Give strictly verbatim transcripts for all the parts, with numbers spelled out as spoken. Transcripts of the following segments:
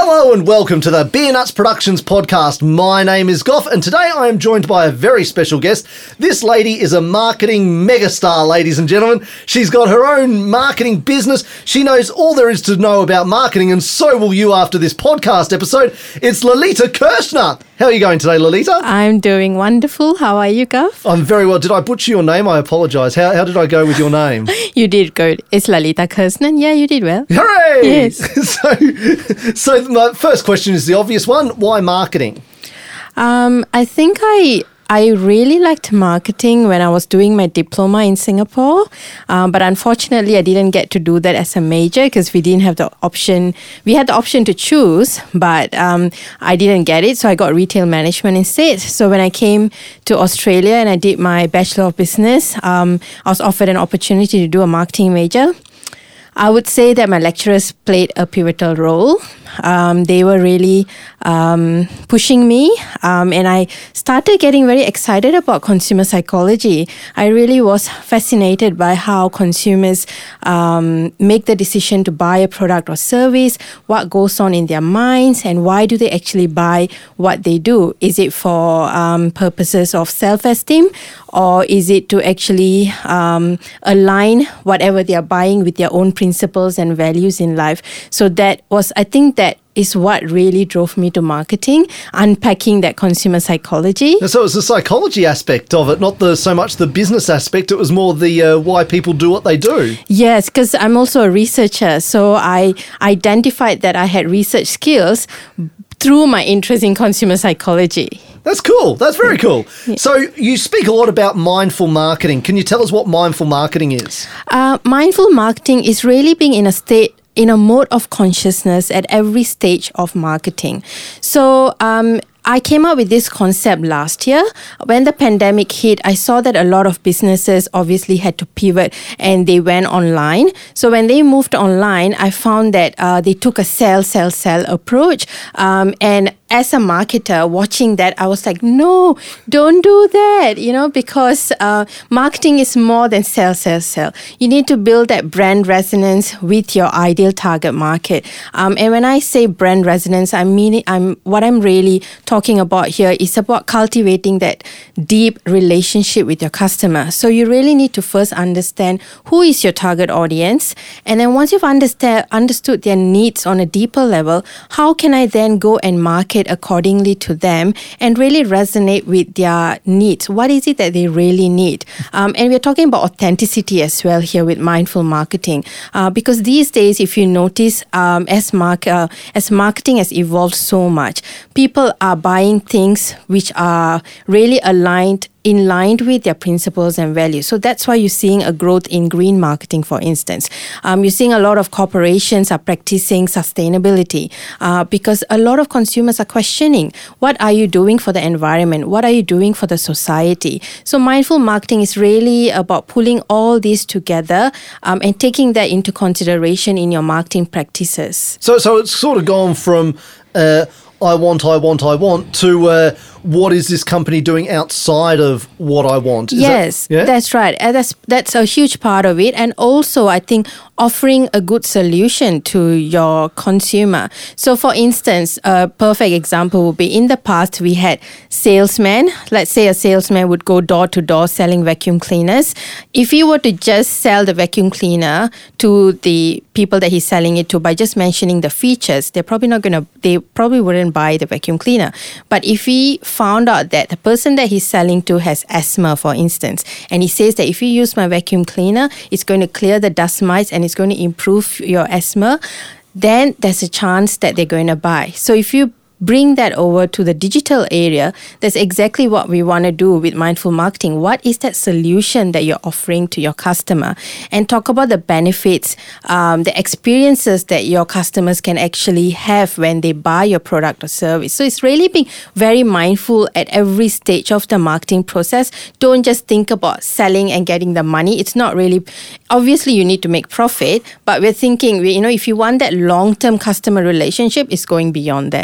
Hello and welcome to the Beer Nuts Productions podcast. My name is Goff and today I am joined by a very special guest. This lady is a marketing megastar, ladies and gentlemen. She's got her own marketing business. She knows all there is to know about marketing and so will you after this podcast episode. It's Lolita Kirshner. How are you going today, Lolita? I'm doing wonderful. How are you, Goff? I'm very well. Did I butcher your name? I apologise. How, how did I go with your name? You did good. It's Lolita Kirshner. Yeah, you did well. Hooray! Yes. so, so my first question is the obvious one. Why marketing? Um, I think I I really liked marketing when I was doing my diploma in Singapore, um, but unfortunately I didn't get to do that as a major because we didn't have the option. We had the option to choose, but um, I didn't get it, so I got retail management instead. So when I came to Australia and I did my Bachelor of Business, um, I was offered an opportunity to do a marketing major. I would say that my lecturers played a pivotal role. Um, they were really um, pushing me um, and I started getting very excited about consumer psychology. I really was fascinated by how consumers um, make the decision to buy a product or service, what goes on in their minds and why do they actually buy what they do. Is it for um, purposes of self-esteem or is it to actually um, align whatever they are buying with their own principles and values in life? So that was, I think that is what really drove me to marketing, unpacking that consumer psychology. So it was the psychology aspect of it, not the so much the business aspect. It was more the uh, why people do what they do. Yes, because I'm also a researcher. So I identified that I had research skills through my interest in consumer psychology. That's cool. That's very cool. Yeah. So you speak a lot about mindful marketing. Can you tell us what mindful marketing is? Uh, mindful marketing is really being in a state in a mode of consciousness at every stage of marketing. So um, I came up with this concept last year. When the pandemic hit, I saw that a lot of businesses obviously had to pivot and they went online. So when they moved online, I found that uh, they took a sell, sell, sell approach. Um, and as a marketer, watching that, I was like, no, don't do that, you know, because uh, marketing is more than sell, sell, sell. You need to build that brand resonance with your ideal target market. Um, and when I say brand resonance, I mean, I'm what I'm really talking about here is about cultivating that deep relationship with your customer. So you really need to first understand who is your target audience. And then once you've understand, understood their needs on a deeper level, how can I then go and market accordingly to them and really resonate with their needs? What is it that they really need? Um, and we're talking about authenticity as well here with mindful marketing. Uh, because these days, if you notice, um, as, mark, uh, as marketing has evolved so much, people are buying things which are really aligned in line with their principles and values. So that's why you're seeing a growth in green marketing, for instance. Um, you're seeing a lot of corporations are practicing sustainability uh, because a lot of consumers are questioning, what are you doing for the environment? What are you doing for the society? So mindful marketing is really about pulling all these together um, and taking that into consideration in your marketing practices. So, so it's sort of gone from uh, I want, I want, I want to uh, what is this company doing outside of what I want? Is yes, that, yeah? that's right. And that's that's a huge part of it. And also, I think offering a good solution to your consumer. So, for instance, a perfect example would be in the past, we had salesmen. Let's say a salesman would go door to door selling vacuum cleaners. If you were to just sell the vacuum cleaner to the people that he's selling it to by just mentioning the features, they're probably not going to, they probably wouldn't buy the vacuum cleaner. But if he found out that the person that he's selling to has asthma, for instance, and he says that if you use my vacuum cleaner, it's going to clear the dust mites and it's going to improve your asthma, then there's a chance that they're going to buy. So if you bring that over to the digital area, that's exactly what we want to do with mindful marketing. What is that solution that you're offering to your customer? And talk about the benefits, um, the experiences that your customers can actually have when they buy your product or service. So it's really being very mindful at every stage of the marketing process. Don't just think about selling and getting the money. It's not really, obviously you need to make profit, but we're thinking, you know, if you want that long-term customer relationship, it's going beyond that. No,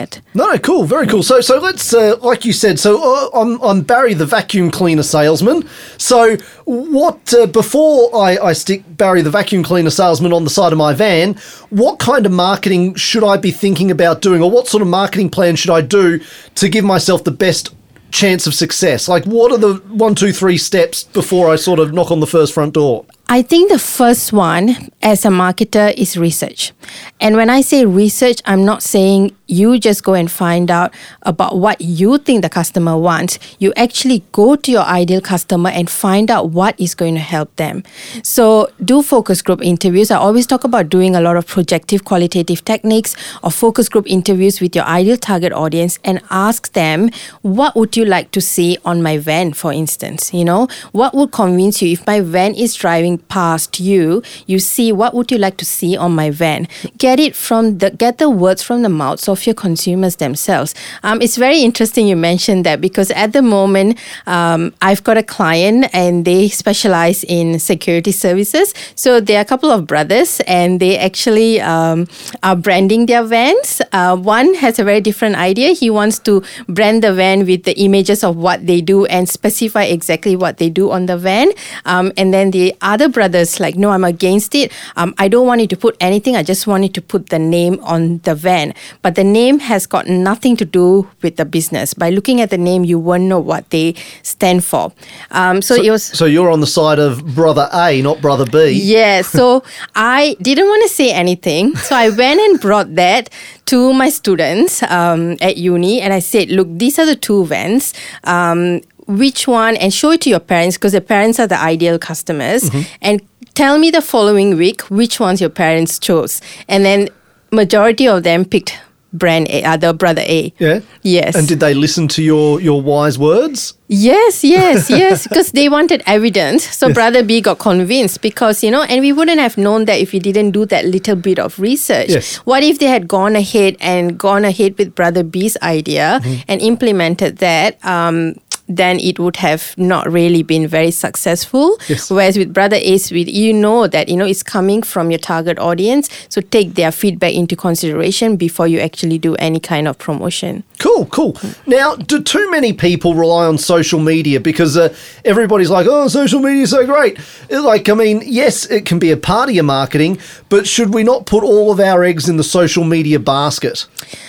No, no, cool, very cool. So, so let's, uh, like you said, so uh, I'm, I'm Barry, the vacuum cleaner salesman. So, what uh, before I, I stick Barry, the vacuum cleaner salesman, on the side of my van, what kind of marketing should I be thinking about doing, or what sort of marketing plan should I do to give myself the best chance of success? Like, what are the one, two, three steps before I sort of knock on the first front door? I think the first one as a marketer is research. And when I say research, I'm not saying you just go and find out about what you think the customer wants. You actually go to your ideal customer and find out what is going to help them. So do focus group interviews. I always talk about doing a lot of projective qualitative techniques or focus group interviews with your ideal target audience and ask them, what would you like to see on my van, for instance? You know, what would convince you if my van is driving past you, you see, what would you like to see on my van? Get it from the get the words from the mouths of your consumers themselves. Um, it's very interesting you mentioned that, because at the moment um, I've got a client and they specialize in security services. So there are a couple of brothers and they actually um, are branding their vans. Uh, one has a very different idea. He wants to brand the van with the images of what they do and specify exactly what they do on the van. Um, and then the other brothers like, no, I'm against it. Um, I don't want you to put anything. I just want you to put the name on the van. But the name has got nothing to do with the business. By looking at the name, you won't know what they stand for. Um, so, So, it was. so you're on the side of brother A, not brother B. Yeah. So I didn't want to say anything. So I went and brought that to my students um, at uni, and I said, look, these are the two vans. Um, which one, and show it to your parents, because the parents are the ideal customers, mm-hmm. and tell me the following week which ones your parents chose. And then majority of them picked brand A, uh, the brother A. Yeah? Yes. And did they listen to your, your wise words? Yes, yes, yes, because they wanted evidence. So yes. Brother B got convinced because, you know, and we wouldn't have known that if we didn't do that little bit of research. Yes. What if they had gone ahead and gone ahead with Brother B's idea mm-hmm. and implemented that? Um, then it would have not really been very successful. Yes. Whereas with Brother Ace, with you know that, you know, it's coming from your target audience. So take their feedback into consideration before you actually do any kind of promotion. Cool, cool. Now, do too many people rely on social media? Because uh, everybody's like, oh, social media is so great. Like, I mean, yes, it can be a part of your marketing, but should we not put all of our eggs in the social media basket?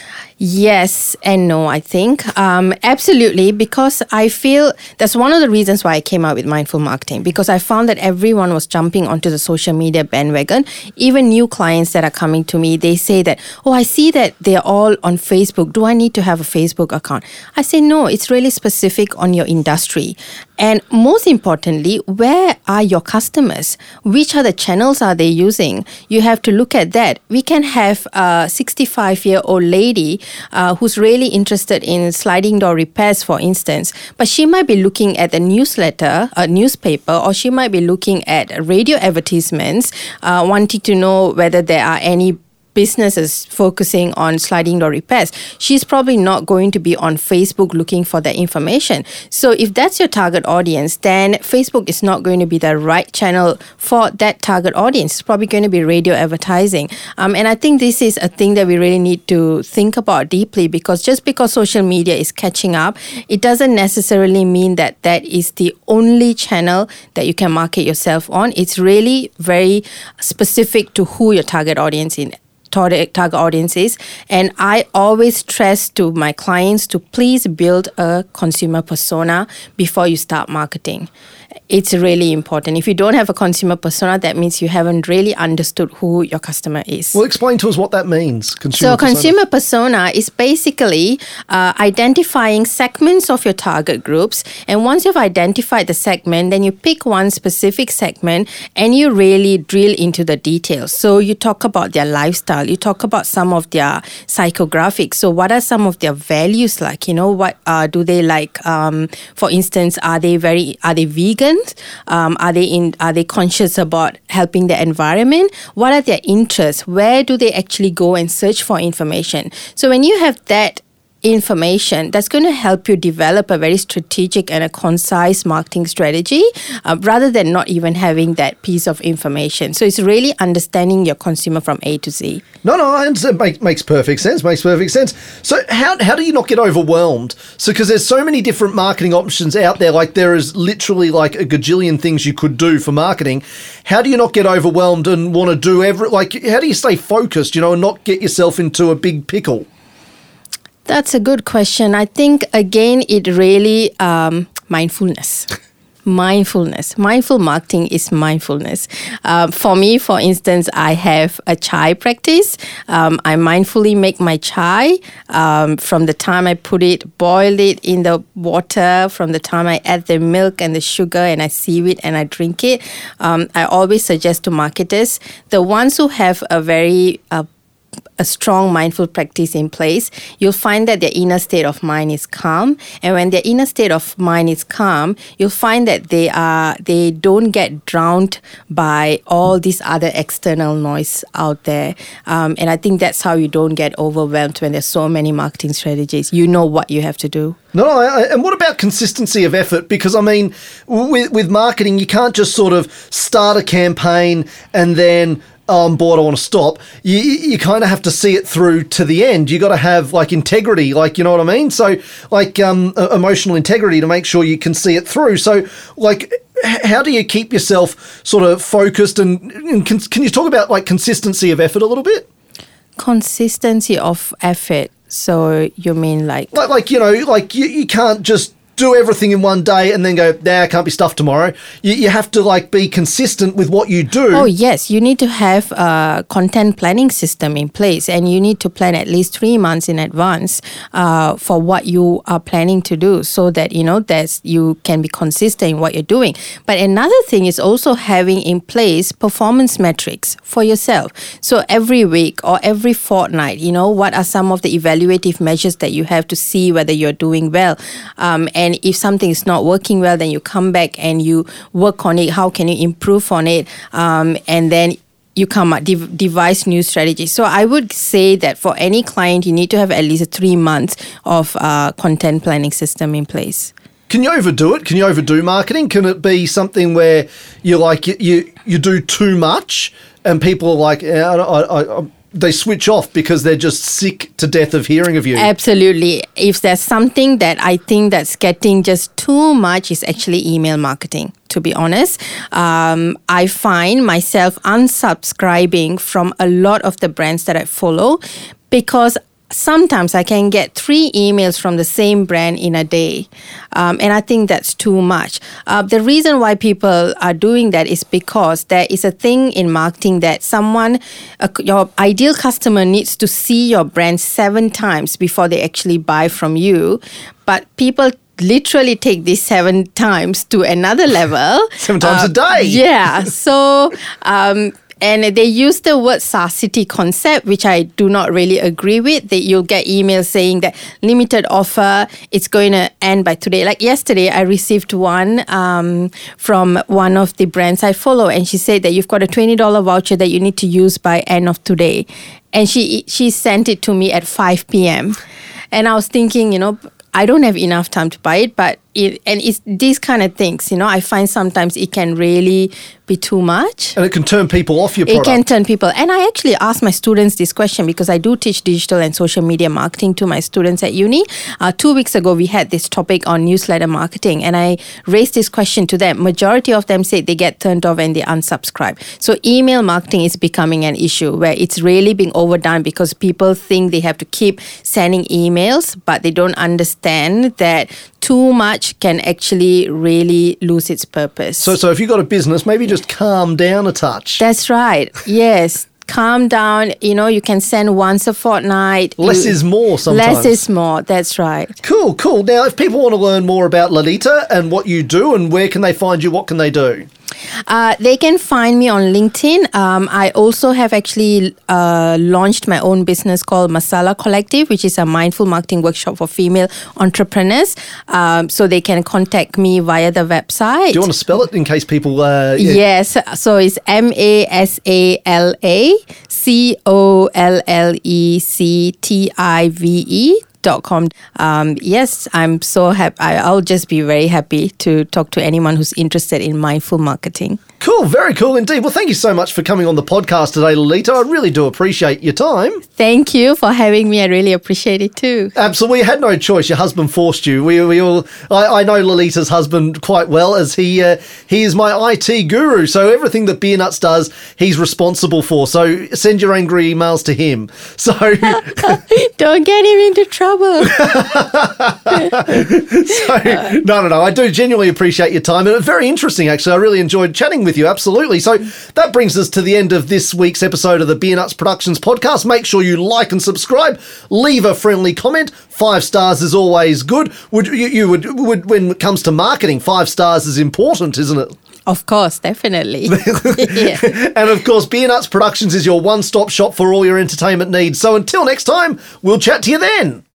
Yes and no, I think. Um, absolutely, because I feel that's one of the reasons why I came out with Mindful Marketing, because I found that everyone was jumping onto the social media bandwagon. Even new clients that are coming to me, they say that, oh, I see that they're all on Facebook. Do I need to have a Facebook account? I say, no, it's really specific on your industry. And most importantly, where are your customers? Which are the channels are they using? You have to look at that. We can have a sixty-five-year-old lady uh, who's really interested in sliding door repairs, for instance, but she might be looking at a newsletter, a newspaper, or she might be looking at radio advertisements, uh, wanting to know whether there are any businesses focusing on sliding door repairs. She's probably not going to be on Facebook looking for that information. So if that's your target audience, then Facebook is not going to be the right channel for that target audience. It's probably going to be radio advertising. Um, and I think this is a thing that we really need to think about deeply, because just because social media is catching up, it doesn't necessarily mean that that is the only channel that you can market yourself on. It's really very specific to who your target audience is. target audience is. And I always stress to my clients to please build a consumer persona before you start marketing. It's really important. If you don't have a consumer persona, that means you haven't really understood who your customer is. Well, explain to us what that means. Consumer so, persona. consumer persona is basically uh, identifying segments of your target groups. And once you've identified the segment, then you pick one specific segment and you really drill into the details. So, you talk about their lifestyle. You talk about some of their psychographics. So, what are some of their values like? You know, what uh, do they like? Um, for instance, are they very are they vegan? Um, are they in? Are they conscious about helping the environment? What are their interests? Where do they actually go and search for information? So when you have that information that's going to help you develop a very strategic and a concise marketing strategy uh, rather than not even having that piece of information. So it's really understanding your consumer from A to Z. No, no, I understand. Make, makes perfect sense. Makes perfect sense. So how how do you not get overwhelmed? So because there's so many different marketing options out there, like there is literally like a gajillion things you could do for marketing. How do you not get overwhelmed and want to do every, like how do you stay focused, you know, and not get yourself into a big pickle? That's a good question. I think, again, it really, um, mindfulness. Mindfulness. Mindful marketing is mindfulness. Uh, for me, for instance, I have a chai practice. Um, I mindfully make my chai um, from the time I put it, boil it in the water, from the time I add the milk and the sugar and I sieve it and I drink it. Um, I always suggest to marketers, the ones who have a very uh, a strong mindful practice in place, you'll find that their inner state of mind is calm. And when their inner state of mind is calm, you'll find that they are they don't get drowned by all this other external noise out there. Um, and I think that's how you don't get overwhelmed when there's so many marketing strategies. You know what you have to do. No, I, and what about consistency of effort? Because, I mean, with, with marketing, you can't just sort of start a campaign and then, oh, I'm bored, I want to stop. You, you kind of have to see it through to the end. You got to have, like, integrity, like, you know what I mean? So, like, um, emotional integrity to make sure you can see it through. So, like, how do you keep yourself sort of focused? And, and can, can you talk about, like, consistency of effort a little bit? Consistency of effort. So you mean like... Like, like you know, like you, you can't just do everything in one day and then go, nah, I can't be stuffed tomorrow. You, you have to like be consistent with what you do. Oh, yes. You need to have a content planning system in place, and you need to plan at least three months in advance uh, for what you are planning to do, so that, you know, there's, you can be consistent in what you're doing. But another thing is also having in place performance metrics for yourself. So every week or every fortnight, you know, what are some of the evaluative measures that you have to see whether you're doing well? Um, and if something is not working well, then you come back and you work on it. How can you improve on it? Um, and then you come up, dev- devise new strategies. So I would say that for any client, you need to have at least a three months of uh, content planning system in place. Can you overdo it? Can you overdo marketing? Can it be something where you like you you, you do too much and people are like, yeah, I, I, I, they switch off because they're just sick to death of hearing of you? Absolutely. If there's something that I think that's getting just too much, is actually email marketing, to be honest. Um, I find myself unsubscribing from a lot of the brands that I follow, because sometimes I can get three emails from the same brand in a day. Um, and I think that's too much. Uh, the reason why people are doing that is because there is a thing in marketing that someone, uh, your ideal customer needs to see your brand seven times before they actually buy from you. But people literally take this seven times to another level. Seven times uh, a day. Yeah. So... Um, And they use the word scarcity concept, which I do not really agree with. That you'll get emails saying that limited offer, it's going to end by today. Like yesterday, I received one um, from one of the brands I follow, and she said that you've got a twenty dollars voucher that you need to use by end of today. And she she sent it to me at five p.m. And I was thinking, you know, I don't have enough time to buy it, but it, and it's these kind of things, you know, I find sometimes it can really be too much. And it can turn people off your It product. can turn people. And I actually ask my students this question because I do teach digital and social media marketing to my students at uni. Uh, two weeks ago, we had this topic on newsletter marketing, and I raised this question to them. Majority of them say they get turned off and they unsubscribe. So email marketing is becoming an issue where it's really being overdone because people think they have to keep sending emails, but they don't understand that too much can actually really lose its purpose. So, so if you've got a business, maybe just calm down a touch. That's right. Yes. Calm down. You know, you can send once a fortnight. Less you, is more sometimes. Less is more. That's right. Cool, cool. Now, if people want to learn more about Lalita and what you do and where can they find you, what can they do? Uh, they can find me on LinkedIn. Um, I also have actually uh, launched my own business called Masala Collective, which is a mindful marketing workshop for female entrepreneurs. Um, so they can contact me via the website. Do you want to spell it in case people... Uh, yeah. Yes. So it's M A S A L A C O L L E C T I V E dot com. Um, yes, I'm so happy. I'll just be very happy to talk to anyone who's interested in mindful marketing. Cool, very cool indeed. Well, thank you so much for coming on the podcast today, Lolita. I really do appreciate your time. Thank you for having me. I really appreciate it too. Absolutely. You had no choice. Your husband forced you. We, we all. I, I know Lolita's husband quite well, as he uh, he is my I T guru. So everything that Beer Nuts does, he's responsible for. So send your angry emails to him. So don't get him into trouble. so no, no, no. I do genuinely appreciate your time, and it's very interesting. Actually, I really enjoyed chatting with you. Absolutely. So that brings us to the end of this week's episode of the Beer Nuts Productions podcast. Make sure you like and subscribe. Leave a friendly comment. Five stars is always good. Would you, you would, would when it comes to marketing, five stars is important, isn't it? Of course, definitely. Yeah. And of course, Beer Nuts Productions is your one-stop shop for all your entertainment needs. So until next time, we'll chat to you then.